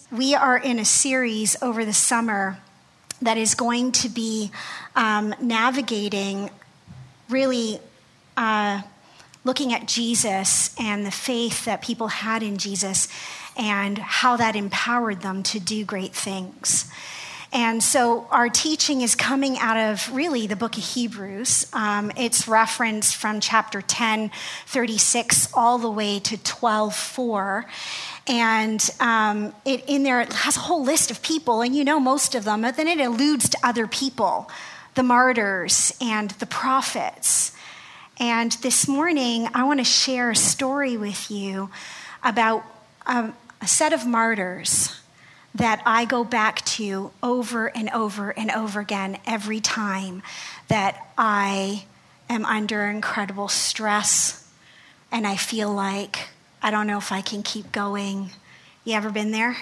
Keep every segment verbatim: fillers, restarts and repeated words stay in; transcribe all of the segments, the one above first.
We are in a series over the summer that is going to be um, navigating really uh, looking at Jesus and the faith that people had in Jesus and how that empowered them to do great things. And so our teaching is coming out of really the book of Hebrews. Um, it's referenced from chapter ten, thirty-six, all the way to twelve, four. And um, it in there it has a whole list of people, and you know most of them, but then it alludes to other people, the martyrs and the prophets. And this morning, I want to share a story with you about a, a set of martyrs that I go back to over and over and over again every time that I am under incredible stress and I feel like I don't know if I can keep going. You ever been there?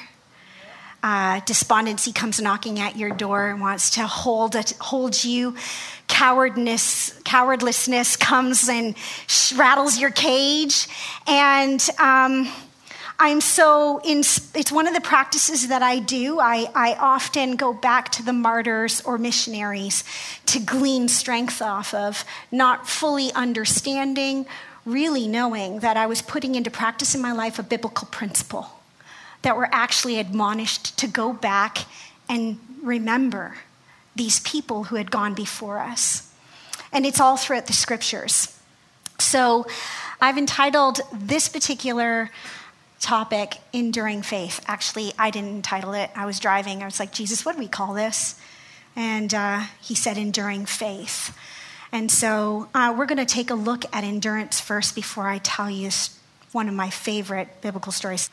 Uh, despondency comes knocking at your door and wants to hold it, hold you. Cowardness, cowardlessness comes and sh- rattles your cage. And um, I'm so, in, it's one of the practices that I do. I, I often go back to the martyrs or missionaries to glean strength off of, not fully understanding, really knowing that I was putting into practice in my life a biblical principle, that we're actually admonished to go back and remember these people who had gone before us. And it's all throughout the scriptures. So I've entitled this particular topic, Enduring Faith. Actually, I didn't entitle it. I was driving. I was like, Jesus, what do we call this? And uh, he said, Enduring Faith. And so uh, we're going to take a look at endurance first before I tell you one of my favorite biblical stories.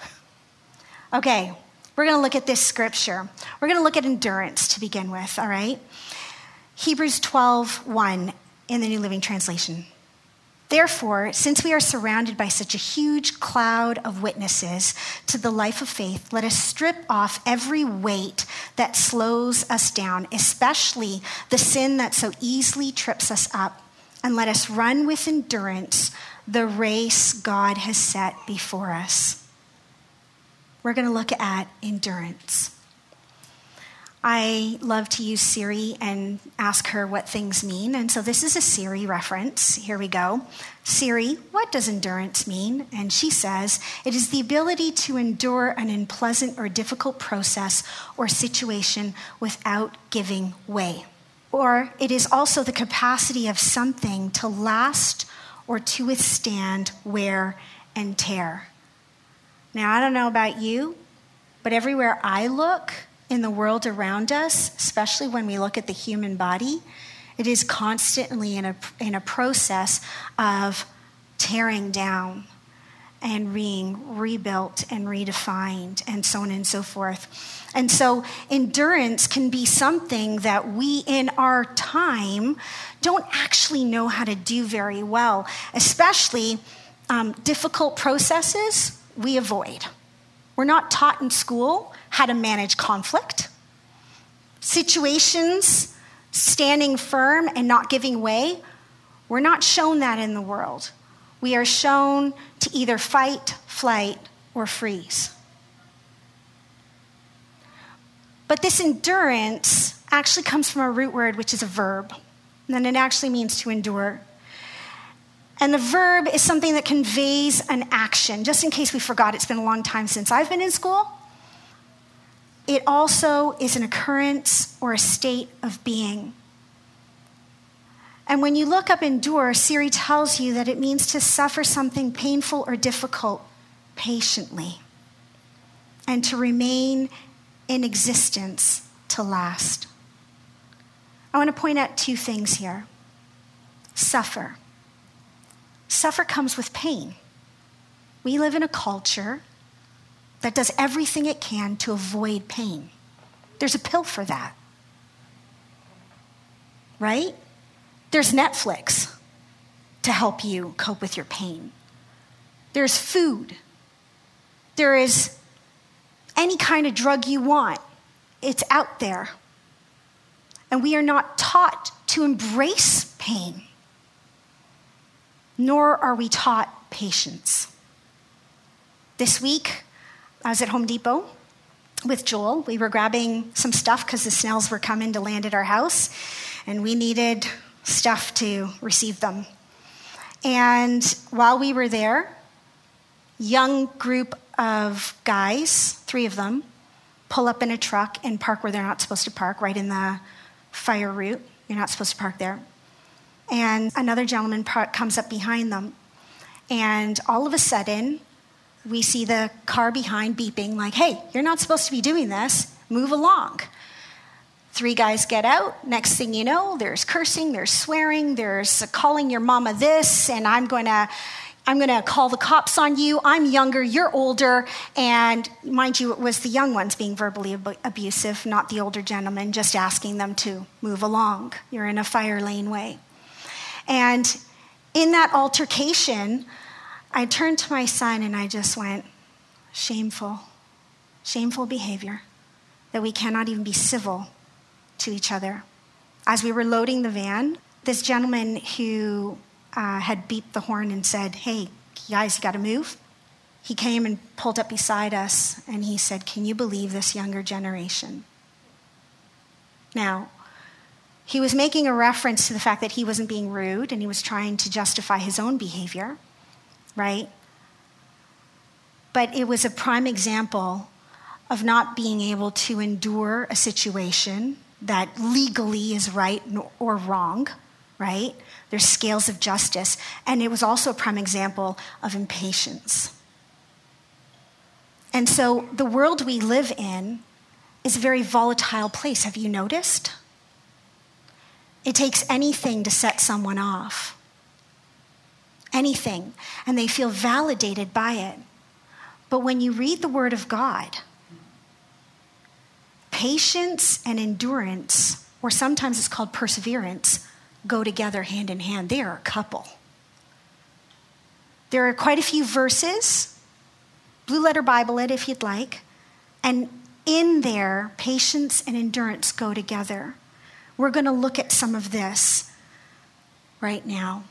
Okay, we're going to look at this scripture. We're going to look at endurance to begin with, all right? Hebrews twelve, one in the New Living Translation. Therefore, since we are surrounded by such a huge cloud of witnesses to the life of faith, let us strip off every weight that slows us down, especially the sin that so easily trips us up, and let us run with endurance the race God has set before us. We're going to look at endurance. I love to use Siri and ask her what things mean. And so this is a Siri reference. Here we go. Siri, what does endurance mean? And she says, it is the ability to endure an unpleasant or difficult process or situation without giving way. Or it is also the capacity of something to last or to withstand wear and tear. Now, I don't know about you, but everywhere I look in the world around us, especially when we look at the human body, it is constantly in a, in a process of tearing down and being rebuilt and redefined and so on and so forth. And so endurance can be something that we in our time don't actually know how to do very well, especially um, difficult processes we avoid. We're not taught in school how to manage conflict. Situations, standing firm and not giving way, we're not shown that in the world. We are shown to either fight, flight, or freeze. But this endurance actually comes from a root word, which is a verb. And it actually means to endure. And the verb is something that conveys an action. Just in case we forgot, it's been a long time since I've been in school. It also is an occurrence or a state of being. And when you look up endure, Siri tells you that it means to suffer something painful or difficult patiently and to remain in existence to last. I want to point out two things here. Suffer. Suffer comes with pain. We live in a culture that does everything it can to avoid pain. There's a pill for that, right? There's Netflix to help you cope with your pain. There's food. There is any kind of drug you want. It's out there. And we are not taught to embrace pain, nor are we taught patience. This week, I was at Home Depot, with Joel. We were grabbing some stuff because the Snells were coming to land at our house, and we needed stuff to receive them. And while we were there, young group of guys, three of them, pull up in a truck and park where they're not supposed to park, right in the fire route. You're not supposed to park there. And another gentleman par- comes up behind them. And all of a sudden, we see the car behind beeping like, hey, you're not supposed to be doing this. Move along. Three guys get out. Next thing you know, there's cursing, there's swearing, there's calling your mama this, and I'm going to I'm going to call the cops on you. I'm younger, you're older. And mind you, it was the young ones being verbally ab- abusive, not the older gentleman, just asking them to move along. You're in a fire lane way. And in that altercation, I turned to my son and I just went, shameful, shameful behavior that we cannot even be civil to each other. As we were loading the van, this gentleman who uh, had beeped the horn and said, hey, guys, you got to move. He came and pulled up beside us and he said, can you believe this younger generation? Now, he was making a reference to the fact that he wasn't being rude and he was trying to justify his own behavior, right? But it was a prime example of not being able to endure a situation that legally is right or wrong, right? There's scales of justice. And it was also a prime example of impatience. And so the world we live in is a very volatile place. Have you noticed? It takes anything to set someone off. Anything. And they feel validated by it. But when you read the Word of God, patience and endurance, or sometimes it's called perseverance, go together hand in hand. They are a couple. There are quite a few verses, Blue Letter Bible it if you'd like, and in there, patience and endurance go together. We're going to look at some of this right now.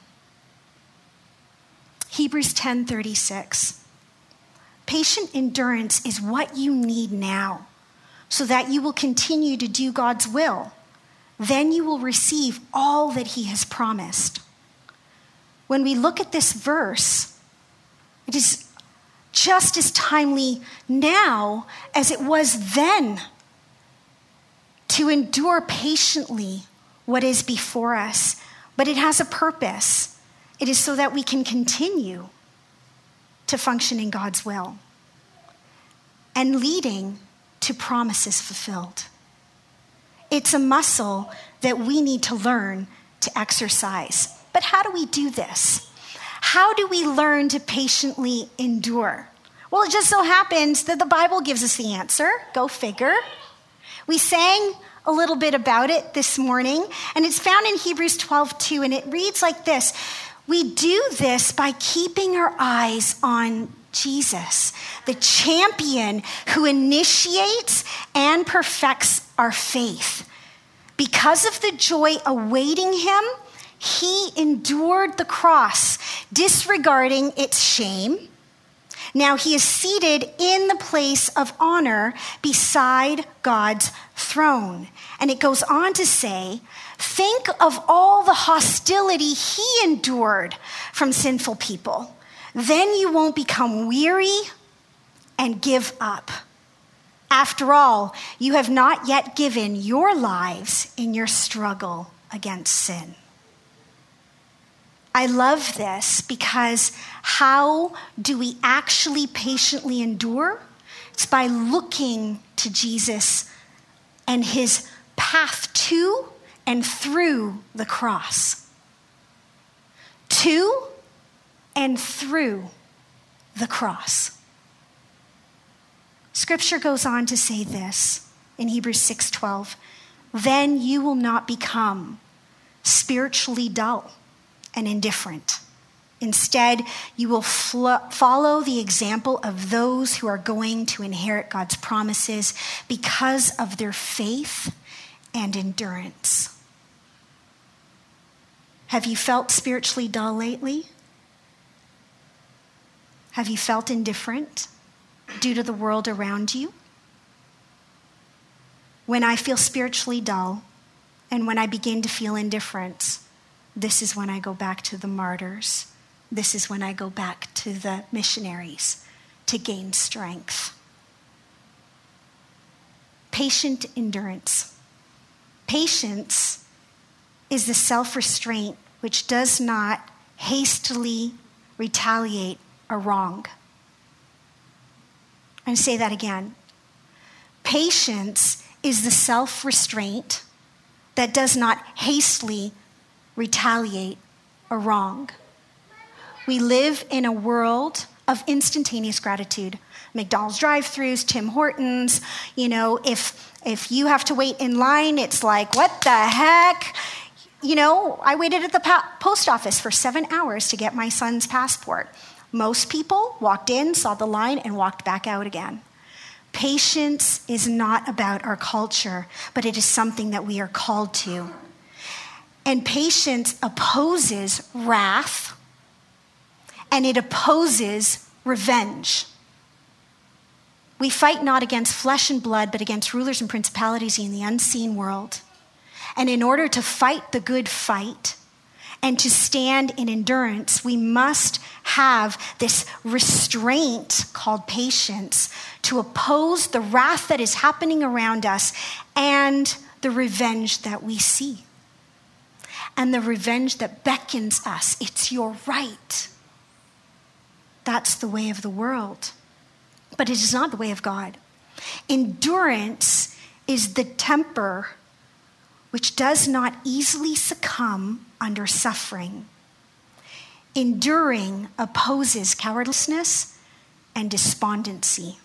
Hebrews ten thirty-six. Patient endurance is what you need now so that you will continue to do God's will. Then you will receive all that he has promised. When we look at this verse, it is just as timely now as it was then to endure patiently what is before us. But it has a purpose. It is so that we can continue to function in God's will and leading to promises fulfilled. It's a muscle that we need to learn to exercise. But how do we do this? How do we learn to patiently endure? Well, it just so happens that the Bible gives us the answer. Go figure. We sang a little bit about it this morning, and it's found in Hebrews twelve two, and it reads like this. We do this by keeping our eyes on Jesus, the champion who initiates and perfects our faith. Because of the joy awaiting him, he endured the cross, disregarding its shame. Now he is seated in the place of honor beside God's throne. And it goes on to say, think of all the hostility he endured from sinful people. Then you won't become weary and give up. After all, you have not yet given your lives in your struggle against sin. I love this because how do we actually patiently endure? It's by looking to Jesus and his path to and through the cross. To and through the cross. Scripture goes on to say this in Hebrews six twelve. Then you will not become spiritually dull and indifferent. Instead, you will fl- follow the example of those who are going to inherit God's promises because of their faith and endurance. Have you felt spiritually dull lately? Have you felt indifferent due to the world around you? when I feel spiritually dull and when I begin to feel indifference, this is when I go back to the martyrs. This is when I go back to the missionaries to gain strength. Patient endurance. Patience is the self-restraint which does not hastily retaliate a wrong. I'm going to say that again. Patience is the self-restraint that does not hastily retaliate a wrong. We live in a world of instantaneous gratitude. McDonald's drive-thrus, Tim Hortons, you know, if if you have to wait in line, it's like, what the heck? You know, I waited at the pa- post office for seven hours to get my son's passport. Most people walked in, saw the line, and walked back out again. Patience is not about our culture, but it is something that we are called to. And patience opposes wrath, and it opposes revenge. We fight not against flesh and blood, but against rulers and principalities in the unseen world. And in order to fight the good fight and to stand in endurance, we must have this restraint called patience to oppose the wrath that is happening around us and the revenge that we see. And the revenge that beckons us. It's your right. That's the way of the world. But it is not the way of God. Endurance is the temper which does not easily succumb under suffering. Enduring opposes cowardice and despondency.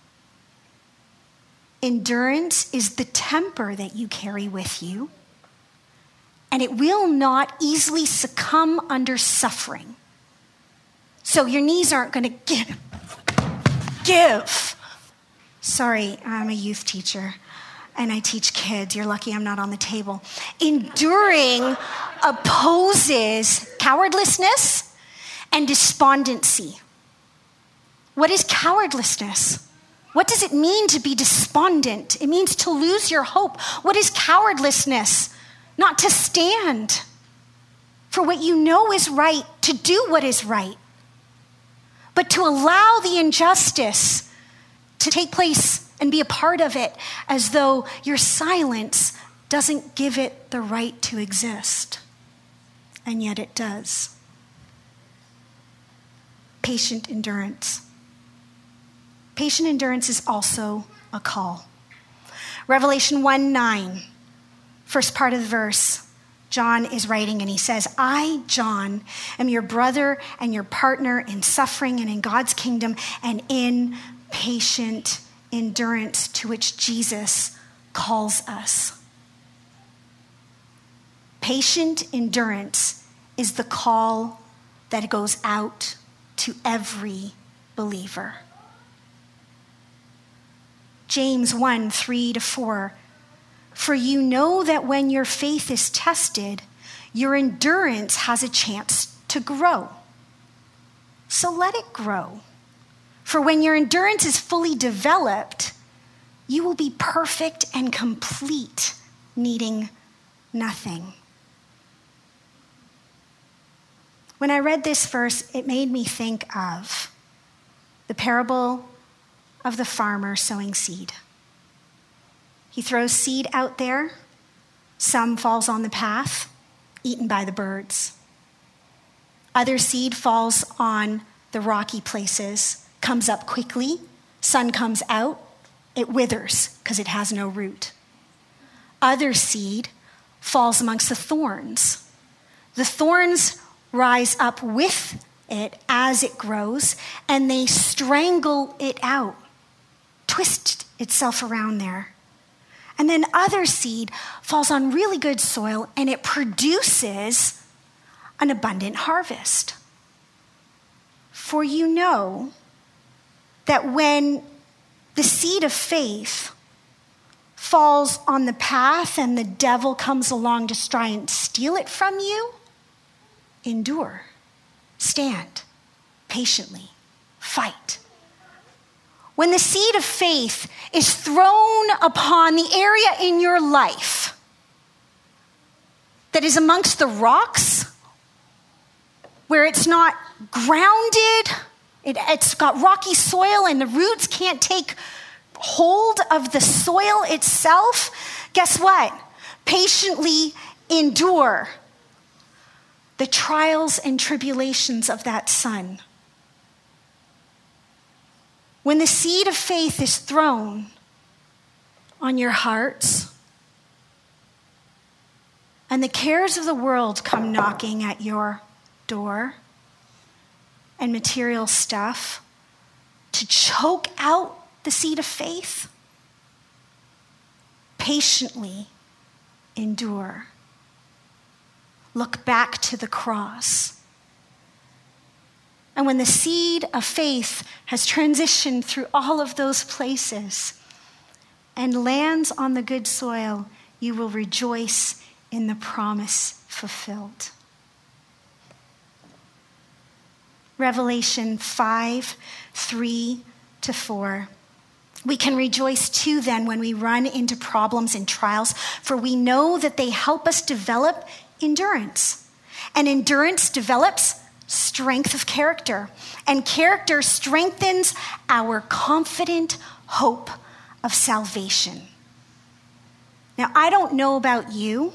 Endurance is the temper that you carry with you, and it will not easily succumb under suffering. So your knees aren't going to give. Give. Sorry, I'm a youth teacher and I teach kids. You're lucky I'm not on the table. Enduring opposes cowardlessness and despondency. What is cowardlessness? What does it mean to be despondent? It means to lose your hope. What is cowardlessness? Not to stand for what you know is right, to do what is right, but to allow the injustice to take place and be a part of it as though your silence doesn't give it the right to exist. And yet it does. Patient endurance. Patient endurance is also a call. Revelation one nine, first part of the verse, John is writing and he says, I, John, am your brother and your partner in suffering and in God's kingdom and in patient endurance to which Jesus calls us. Patient endurance is the call that goes out to every believer. James one three to four, for you know that when your faith is tested, your endurance has a chance to grow. So let it grow. For when your endurance is fully developed, you will be perfect and complete, needing nothing. When I read this verse, it made me think of the parable of the farmer sowing seed. He throws seed out there. Some falls on the path, eaten by the birds. Other seed falls on the rocky places, comes up quickly. Sun comes out, it withers because it has no root. Other seed falls amongst the thorns. The thorns rise up with it as it grows, and they strangle it out, twist itself around there. And then other seed falls on really good soil and it produces an abundant harvest. For you know that when the seed of faith falls on the path and the devil comes along to try and steal it from you, endure, stand patiently, fight. When the seed of faith is thrown upon the area in your life that is amongst the rocks, where it's not grounded, it, it's got rocky soil and the roots can't take hold of the soil itself, guess what? Patiently endure the trials and tribulations of that sun. When the seed of faith is thrown on your hearts and the cares of the world come knocking at your door and material stuff to choke out the seed of faith, patiently endure. Look back to the cross. And when the seed of faith has transitioned through all of those places and lands on the good soil, you will rejoice in the promise fulfilled. Revelation five, three to four. We can rejoice too then when we run into problems and trials, for we know that they help us develop endurance. And endurance develops strength of character. And character strengthens our confident hope of salvation. Now, I don't know about you,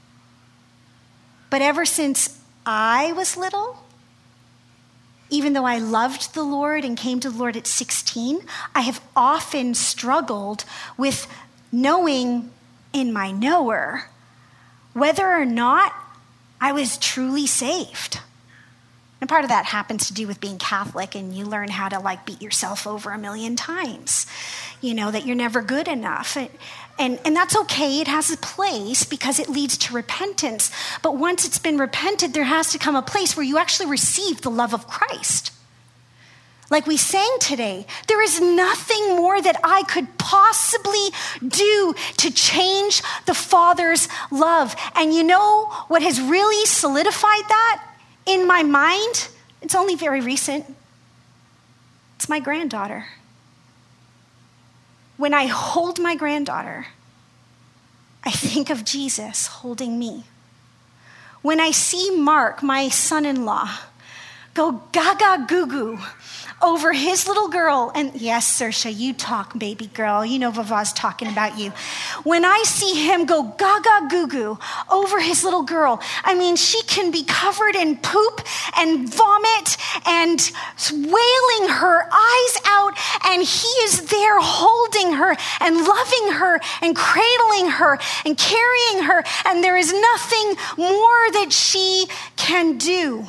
but ever since I was little, even though I loved the Lord and came to the Lord at sixteen, I have often struggled with knowing in my knower whether or not I was truly saved. And part of that happens to do with being Catholic, and you learn how to like beat yourself over a million times, you know, that you're never good enough. And, and, and that's okay. It has a place because it leads to repentance. But once it's been repented, there has to come a place where you actually receive the love of Christ. Like we sang today, there is nothing more that I could possibly do to change the Father's love. And you know what has really solidified that in my mind? It's only very recent. It's my granddaughter. When I hold my granddaughter, I think of Jesus holding me. When I see Mark, my son-in-law, go gaga goo goo over his little girl, and yes, Saoirse, you talk, baby girl. You know Vava's talking about you. When I see him go gaga goo goo over his little girl, I mean, she can be covered in poop and vomit and wailing her eyes out, and he is there holding her and loving her and cradling her and carrying her, and there is nothing more that she can do.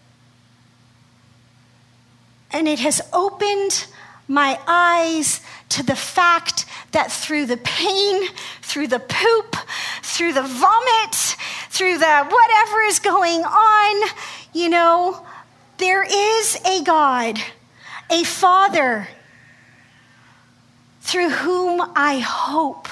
And it has opened my eyes to the fact that through the pain, through the poop, through the vomit, through the whatever is going on, you know, there is a God, a Father, through whom I hope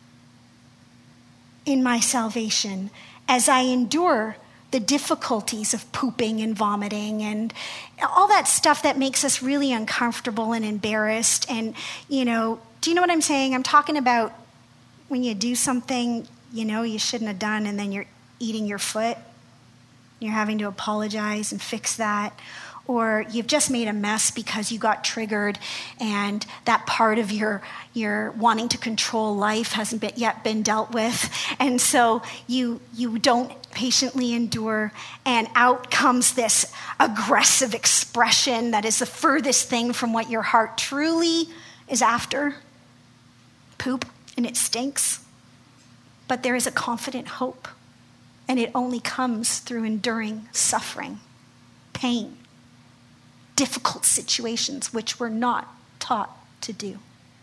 in my salvation as I endure the difficulties of pooping and vomiting and all that stuff that makes us really uncomfortable and embarrassed. And, you know, do you know what I'm saying? I'm talking about when you do something, you know, you shouldn't have done, and then you're eating your foot. You're having to apologize and fix that. Or you've just made a mess because you got triggered and that part of your your wanting to control life hasn't been, yet been dealt with. And so you you don't patiently endure, and out comes this aggressive expression that is the furthest thing from what your heart truly is after. Poop, and it stinks. But there is a confident hope, and it only comes through enduring suffering, pain, difficult situations which we're not taught to do.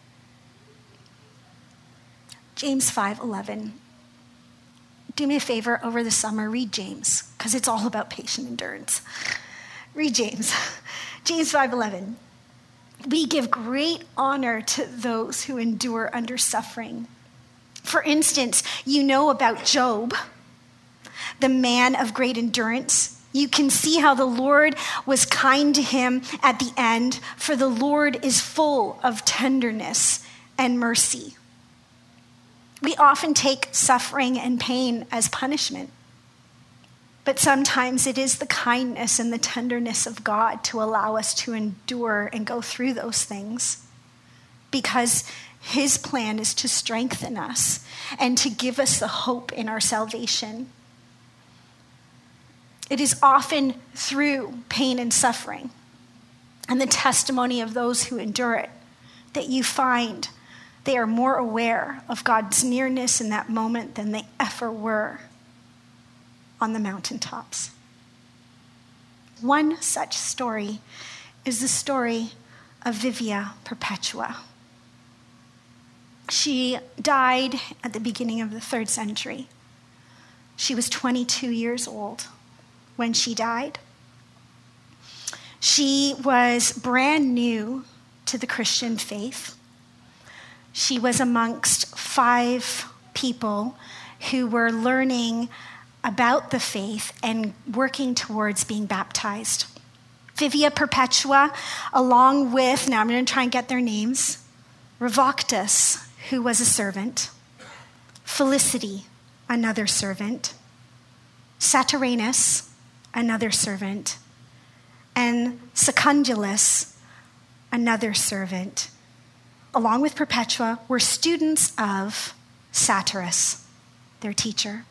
James five eleven. Do me a favor over the summer, read James, because it's all about patient endurance. Read James. James five eleven. We give great honor to those who endure under suffering. For instance, you know about Job, the man of great endurance. You can see how the Lord was kind to him at the end, for the Lord is full of tenderness and mercy. We often take suffering and pain as punishment, but sometimes it is the kindness and the tenderness of God to allow us to endure and go through those things, because his plan is to strengthen us and to give us the hope in our salvation. It is often through pain and suffering and the testimony of those who endure it that you find they are more aware of God's nearness in that moment than they ever were on the mountaintops. One such story is the story of Vivia Perpetua. She died at the beginning of the third century. She was twenty-two years old when she died. She was brand new to the Christian faith. She was amongst five people who were learning about the faith and working towards being baptized. Vivia Perpetua, along with, now I'm going to try and get their names, Revoctus, who was a servant, Felicity, another servant, Saturninus, another servant, and Secundulus, another servant, along with Perpetua, were students of Satyrus, their teacher.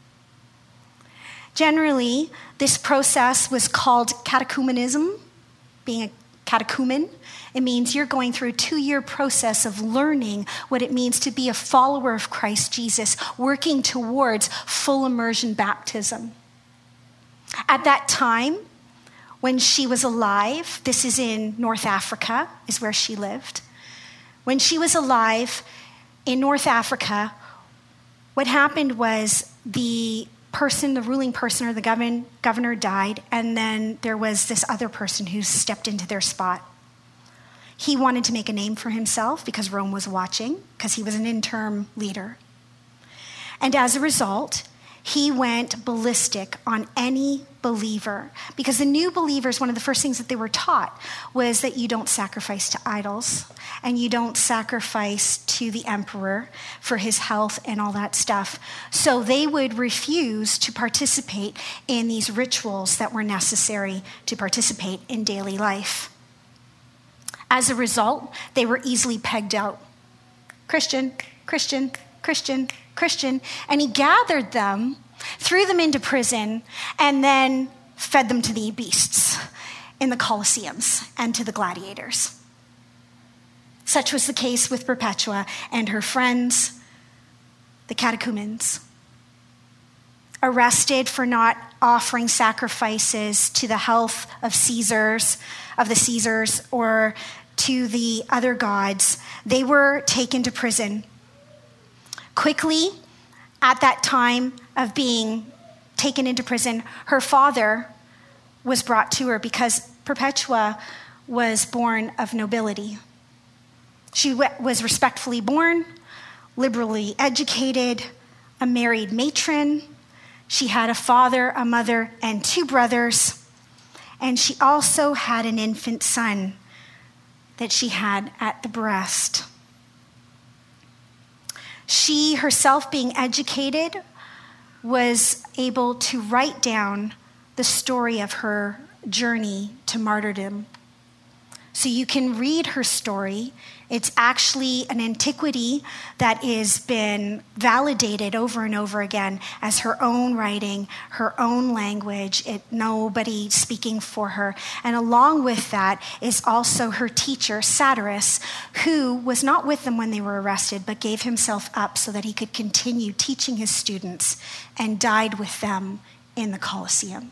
Generally, this process was called catechumenism, being a catechumen. It means you're going through a two-year process of learning what it means to be a follower of Christ Jesus, working towards full immersion baptism. At that time, when she was alive, this is in North Africa, is where she lived. When she was alive in North Africa, what happened was the person, the ruling person or the govern, governor died, and then there was this other person who stepped into their spot. He wanted to make a name for himself because Rome was watching, because he was an interim leader. And as a result, he went ballistic on any believer, because the new believers, one of the first things that they were taught was that you don't sacrifice to idols and you don't sacrifice to the emperor for his health and all that stuff. So they would refuse to participate in these rituals that were necessary to participate in daily life. As a result, they were easily pegged out. Christian, Christian, Christian, Christian, and he gathered them, threw them into prison, and then fed them to the beasts in the Colosseums and to the gladiators. Such was the case with Perpetua and her friends, the catechumens. Arrested for not offering sacrifices to the health of Caesars, of the Caesars, or to the other gods, they were taken to prison. Quickly, at that time of being taken into prison, her father was brought to her because Perpetua was born of nobility. She was respectfully born, liberally educated, a married matron. She had a father, a mother, and two brothers. And she also had an infant son that she had at the breast. She herself, being educated, was able to write down the story of her journey to martyrdom. So you can read her story. It's actually an antiquity that has been validated over and over again as her own writing, her own language, it, nobody speaking for her. And along with that is also her teacher, Satyrus, who was not with them when they were arrested, but gave himself up so that he could continue teaching his students and died with them in the Colosseum.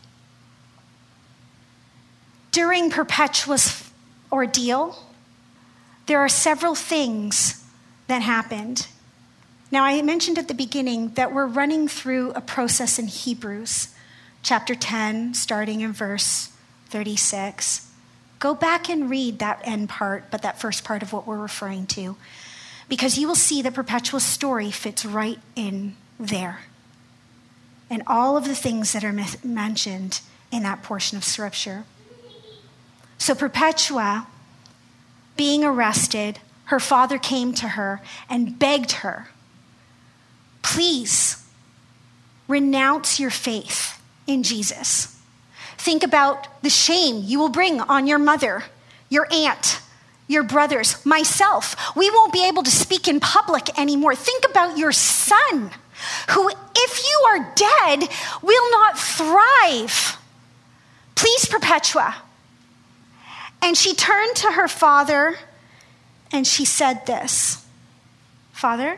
During Perpetua's ordeal, there are several things that happened. Now, I mentioned at the beginning that we're running through a process in Hebrews, chapter ten, starting in verse thirty-six. Go back and read that end part, but that first part of what we're referring to, because you will see that Perpetua's story fits right in there. And all of the things that are mentioned in that portion of Scripture. So Perpetua, being arrested, her father came to her and begged her, please renounce your faith in Jesus. Think about the shame you will bring on your mother, your aunt, your brothers, myself. We won't be able to speak in public anymore. Think about your son, who, if you are dead, will not thrive. Please, Perpetua. And she turned to her father and she said this, Father,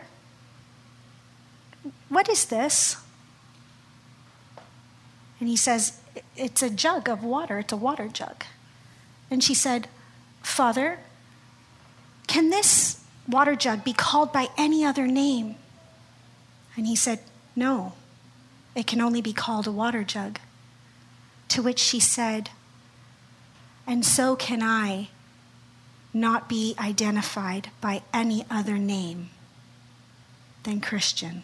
what is this? And he says, it's a jug of water. It's a water jug. And she said, Father, can this water jug be called by any other name? And he said, no, it can only be called a water jug. To which she said, and so can I not be identified by any other name than Christian.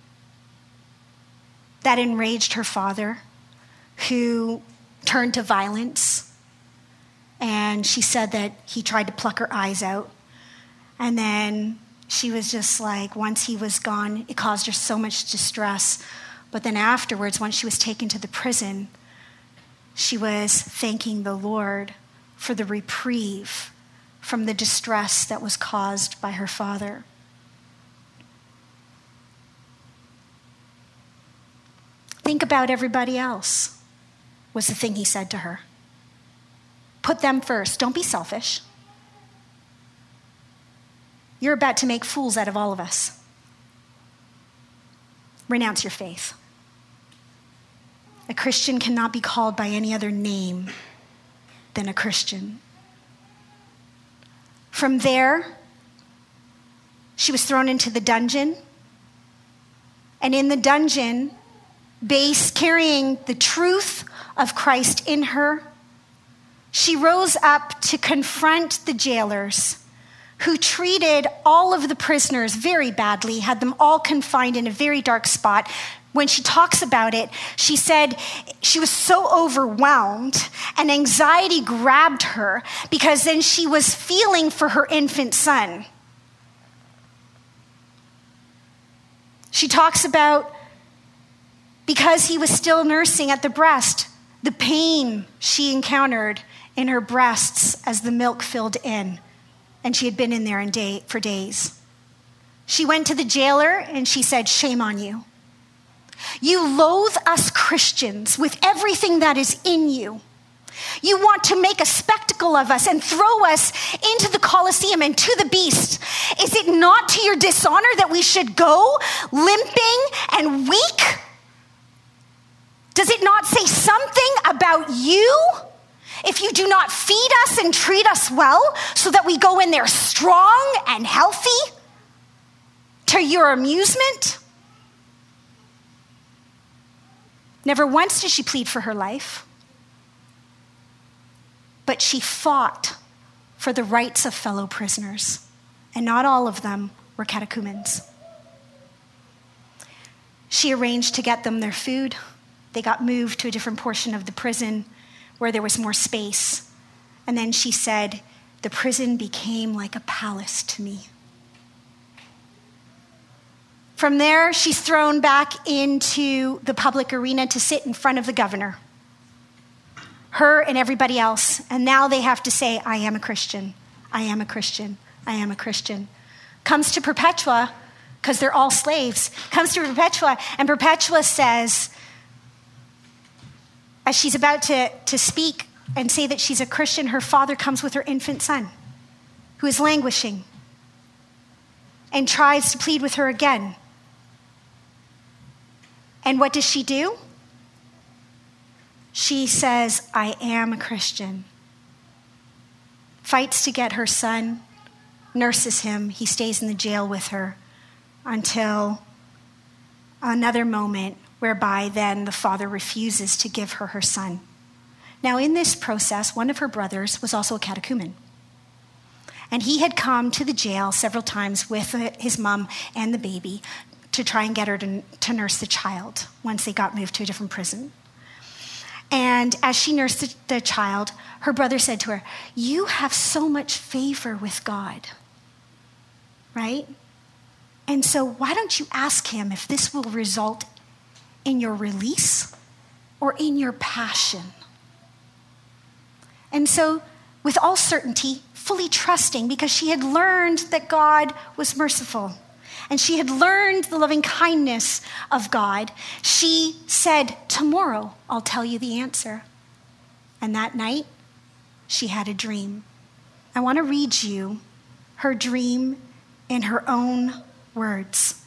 That enraged her father, who turned to violence. And she said that he tried to pluck her eyes out. And then she was just like, once he was gone, it caused her so much distress. But then afterwards, once she was taken to the prison, she was thanking the Lord for the reprieve from the distress that was caused by her father. Think about everybody else, was the thing he said to her. Put them first. Don't be selfish. You're about to make fools out of all of us. Renounce your faith. A Christian cannot be called by any other name than a Christian. From there, she was thrown into the dungeon. And in the dungeon, base carrying the truth of Christ in her, she rose up to confront the jailers who treated all of the prisoners very badly, had them all confined in a very dark spot. When she talks about it, she said she was so overwhelmed and anxiety grabbed her because then she was feeling for her infant son. She talks about because he was still nursing at the breast, the pain she encountered in her breasts as the milk filled in, and she had been in there in day, for days. She went to the jailer and she said, shame on you. You loathe us Christians with everything that is in you. You want to make a spectacle of us and throw us into the Colosseum and to the beast. Is it not to your dishonor that we should go limping and weak? Does it not say something about you if you do not feed us and treat us well so that we go in there strong and healthy to your amusement? Never once did she plead for her life, but she fought for the rights of fellow prisoners, and not all of them were catechumens. She arranged to get them their food. They got moved to a different portion of the prison where there was more space. And then she said, the prison became like a palace to me. From there, she's thrown back into the public arena to sit in front of the governor, her and everybody else. And now they have to say, I am a Christian. I am a Christian. I am a Christian. Comes to Perpetua, because they're all slaves, comes to Perpetua, and Perpetua says, as she's about to, to speak and say that she's a Christian, her father comes with her infant son, who is languishing, and tries to plead with her again. And what does she do? She says, I am a Christian. Fights to get her son, nurses him. He stays in the jail with her until another moment whereby then the father refuses to give her her son. Now, in this process, one of her brothers was also a catechumen. And he had come to the jail several times with his mom and the baby to try and get her to, to nurse the child once they got moved to a different prison. And as she nursed the, the child, her brother said to her, you have so much favor with God. right? And so why don't you ask him if this will result in your release or in your passion? And so with all certainty, fully trusting, because she had learned that God was merciful and she had learned the loving kindness of God, she said, tomorrow I'll tell you the answer. And that night, she had a dream. I want to read you her dream in her own words.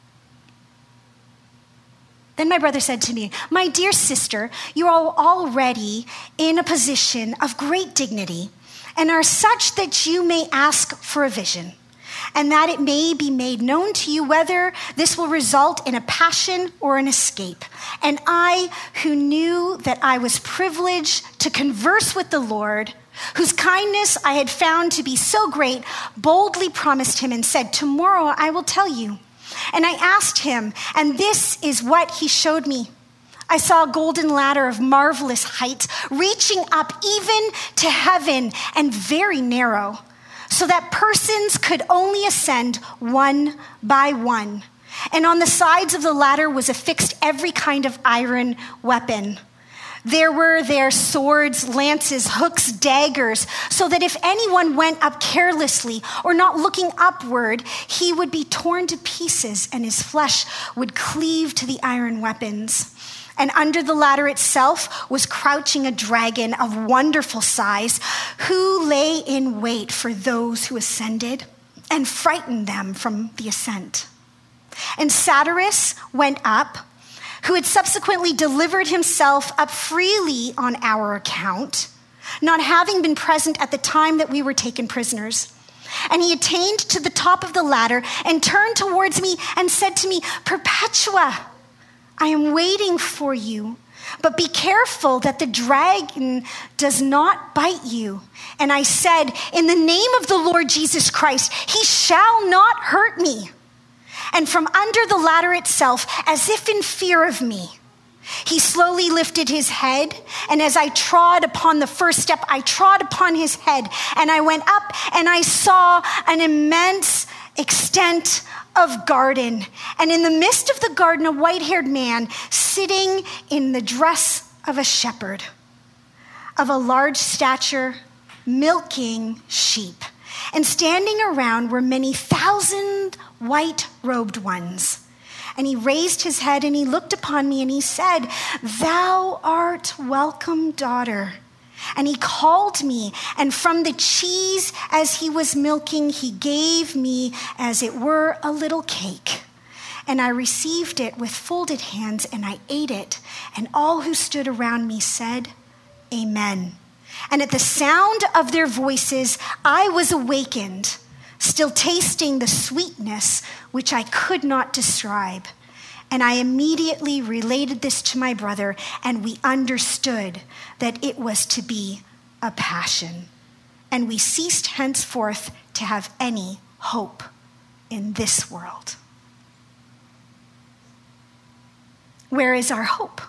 Then my brother said to me, my dear sister, you are already in a position of great dignity and are such that you may ask for a vision, and that it may be made known to you whether this will result in a passion or an escape. And I, who knew that I was privileged to converse with the Lord, whose kindness I had found to be so great, boldly promised him and said, tomorrow I will tell you. And I asked him, and this is what he showed me. I saw a golden ladder of marvelous height, reaching up even to heaven and very narrow, so that persons could only ascend one by one. And on the sides of the ladder was affixed every kind of iron weapon. There were there swords, lances, hooks, daggers, so that if anyone went up carelessly or not looking upward, he would be torn to pieces and his flesh would cleave to the iron weapons. And under the ladder itself was crouching a dragon of wonderful size, who lay in wait for those who ascended and frightened them from the ascent. And Satyrus went up, who had subsequently delivered himself up freely on our account, not having been present at the time that we were taken prisoners. And he attained to the top of the ladder and turned towards me and said to me, Perpetua, I am waiting for you, but be careful that the dragon does not bite you. And I said, in the name of the Lord Jesus Christ, he shall not hurt me. And from under the ladder itself, as if in fear of me, he slowly lifted his head, and as I trod upon the first step, I trod upon his head, and I went up, and I saw an immense extent of garden, and in the midst of the garden, a white-haired man sitting in the dress of a shepherd, of a large stature, milking sheep. And standing around were many thousand white-robed ones. And he raised his head and he looked upon me and he said, Thou art welcome, daughter. And he called me, and from the cheese as he was milking, he gave me as it were a little cake. And I received it with folded hands and I ate it. And all who stood around me said, Amen. And at the sound of their voices, I was awakened, still tasting the sweetness which I could not describe. And I immediately related this to my brother, and we understood that it was to be a passion. And we ceased henceforth to have any hope in this world. Where is our hope?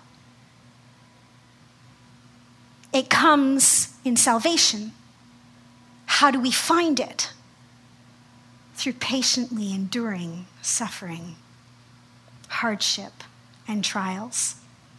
It comes in salvation. How do we find it? Through patiently enduring suffering, hardship, and trials.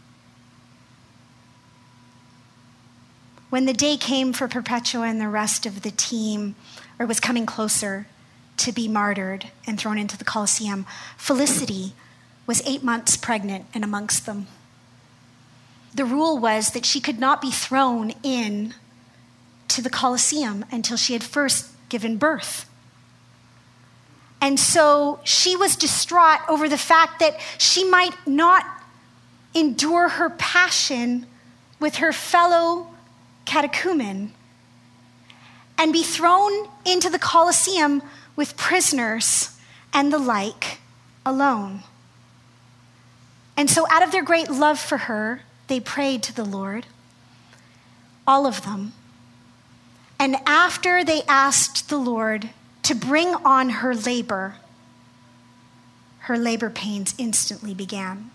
When the day came for Perpetua and the rest of the team, or was coming closer to be martyred and thrown into the Colosseum, Felicity was eight months pregnant and amongst them. The rule was that she could not be thrown in to the Colosseum until she had first given birth. And so she was distraught over the fact that she might not endure her passion with her fellow catechumen and be thrown into the Colosseum with prisoners and the like alone. And so out of their great love for her, they prayed to the Lord, all of them. And after they asked the Lord to bring on her labor, her labor pains instantly began.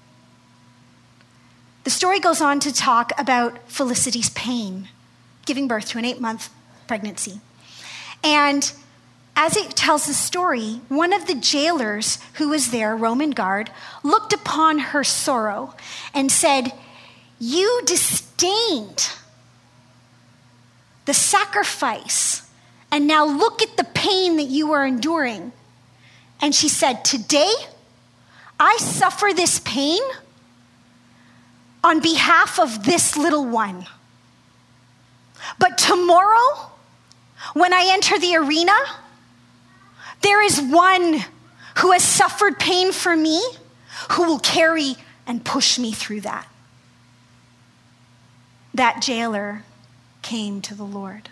The story goes on to talk about Felicity's pain, giving birth to an eight-month pregnancy. And as it tells the story, one of the jailers who was there, Roman guard, looked upon her sorrow and said, "You disdained the sacrifice, and now look at the pain that you are enduring." And she said, "Today, I suffer this pain on behalf of this little one. But tomorrow, when I enter the arena, there is one who has suffered pain for me, who will carry and push me through that." That jailer came to the Lord.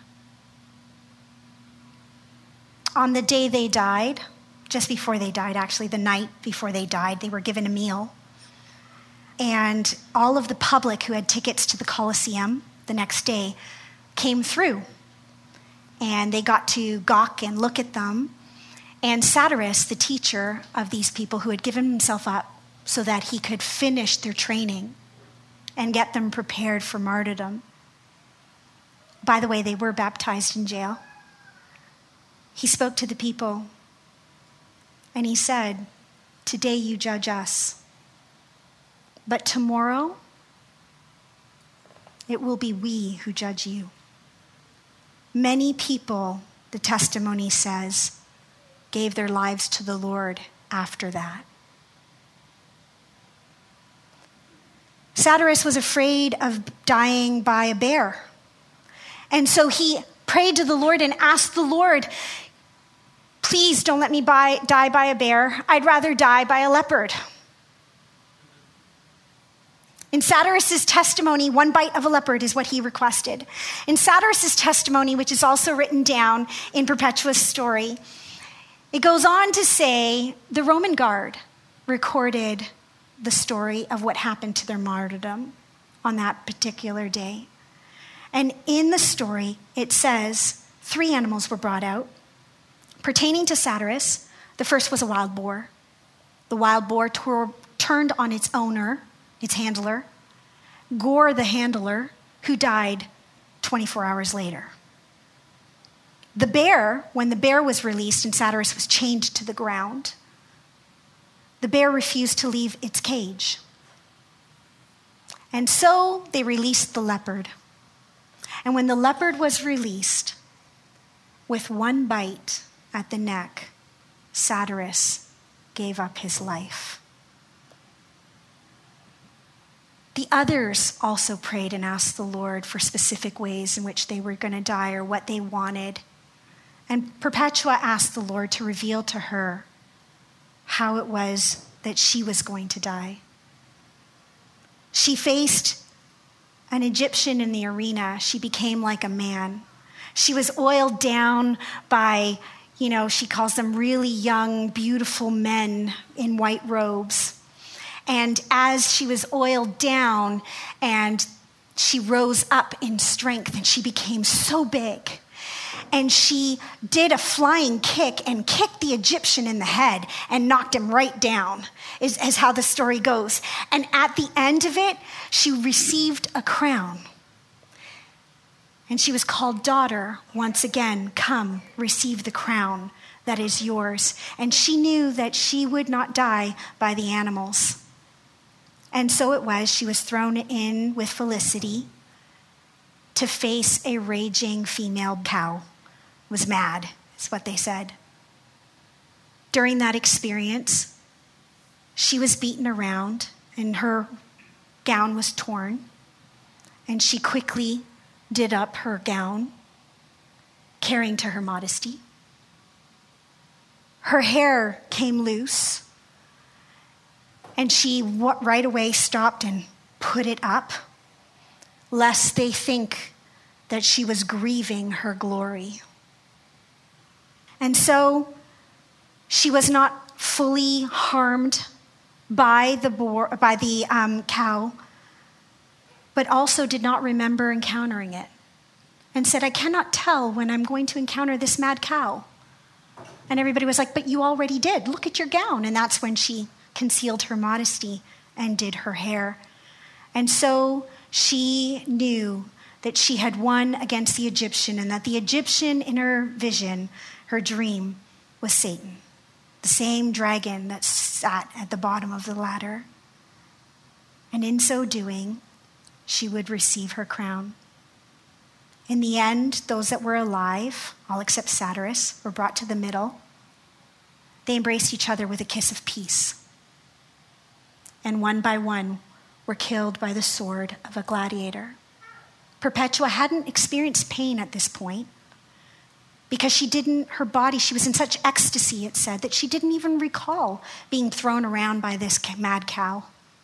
On the day they died, just before they died, actually, the night before they died, they were given a meal. And all of the public who had tickets to the Colosseum the next day came through. And they got to gawk and look at them. And Satyrus, the teacher of these people who had given himself up so that he could finish their training and get them prepared for martyrdom. By the way, they were baptized in jail. He spoke to the people and he said, "Today you judge us, but tomorrow it will be we who judge you." Many people, the testimony says, gave their lives to the Lord after that. Satyrus was afraid of dying by a bear. And so he prayed to the Lord and asked the Lord, "Please don't let me buy, die by a bear. I'd rather die by a leopard." In Satyrus' testimony, one bite of a leopard is what he requested. In Satyrus' testimony, which is also written down in Perpetua's story, it goes on to say the Roman guard recorded the story of what happened to their martyrdom on that particular day. And in the story, it says three animals were brought out. Pertaining to Satyrus, the first was a wild boar. The wild boar tore, turned on its owner, its handler, gore the handler, who died twenty-four hours later. The bear, when the bear was released and Satyrus was chained to the ground, the bear refused to leave its cage. And so they released the leopard. And when the leopard was released, with one bite at the neck, Satyrus gave up his life. The others also prayed and asked the Lord for specific ways in which they were going to die or what they wanted. And Perpetua asked the Lord to reveal to her how it was that she was going to die. She faced an Egyptian in the arena. She became like a man. She was oiled down by, you know, she calls them really young, beautiful men in white robes. And as she was oiled down and she rose up in strength and she became so big, and she did a flying kick and kicked the Egyptian in the head and knocked him right down, is, is how the story goes. And at the end of it, she received a crown. And she was called daughter once again. Come, receive the crown that is yours. And she knew that she would not die by the animals. And so it was, she was thrown in with Felicity to face a raging female cow. Was mad, is what they said. During that experience, she was beaten around and her gown was torn. And she quickly did up her gown, caring to her modesty. Her hair came loose. And she right away stopped and put it up, lest they think that she was grieving her glory. And so she was not fully harmed by the boar, by the um, cow, but also did not remember encountering it, and said, "I cannot tell when I'm going to encounter this mad cow." And everybody was like, "But you already did. Look at your gown." And that's when she concealed her modesty and did her hair. And so she knew that she had won against the Egyptian, and that the Egyptian in her vision, Her dream was Satan, the same dragon that sat at the bottom of the ladder. And in so doing, she would receive her crown. In the end, those that were alive, all except Satyrus, were brought to the middle. They embraced each other with a kiss of peace. And one by one were killed by the sword of a gladiator. Perpetua hadn't experienced pain at this point because she didn't, her body, she was in such ecstasy, it said, that she didn't even recall being thrown around by this mad cow.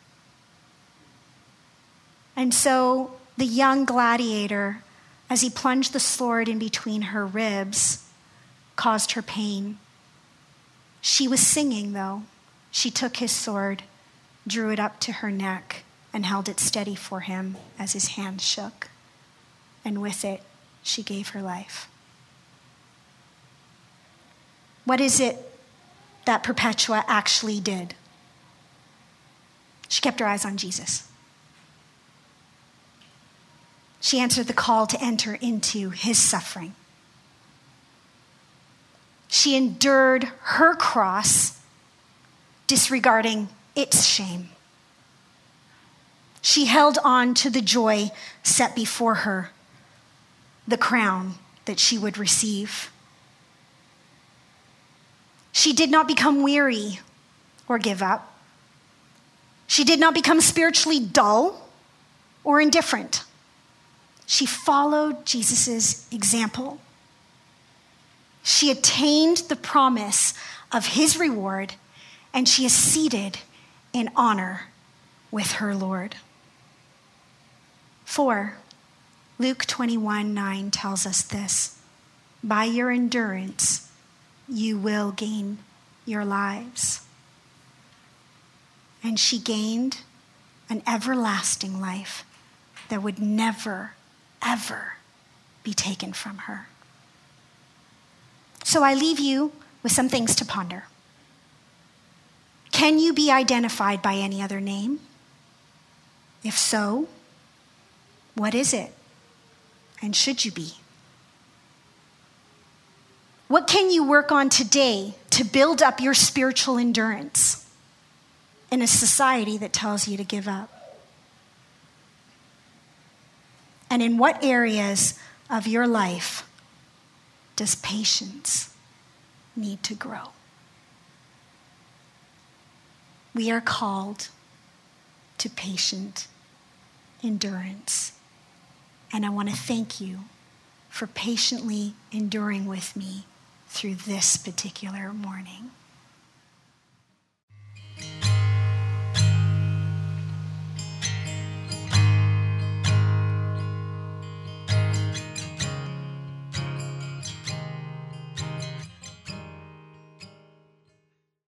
And so the young gladiator, as he plunged the sword in between her ribs, caused her pain. She was singing, though. She took his sword, drew it up to her neck, and held it steady for him as his hand shook. And with it, she gave her life. What is it that Perpetua actually did? She kept her eyes on Jesus. She answered the call to enter into his suffering. She endured her cross, disregarding its shame. She held on to the joy set before her, the crown that she would receive. She did not become weary or give up. She did not become spiritually dull or indifferent. She followed Jesus' example. She attained the promise of his reward, and she is seated in honor with her Lord. For Luke twenty-one nine tells us this: by your endurance, you will gain your lives. And she gained an everlasting life that would never, ever be taken from her. So I leave you with some things to ponder. Can you be identified by any other name? If so, what is it? And should you be? What can you work on today to build up your spiritual endurance in a society that tells you to give up? And in what areas of your life does patience need to grow? We are called to patient endurance. And I want to thank you for patiently enduring with me through this particular morning.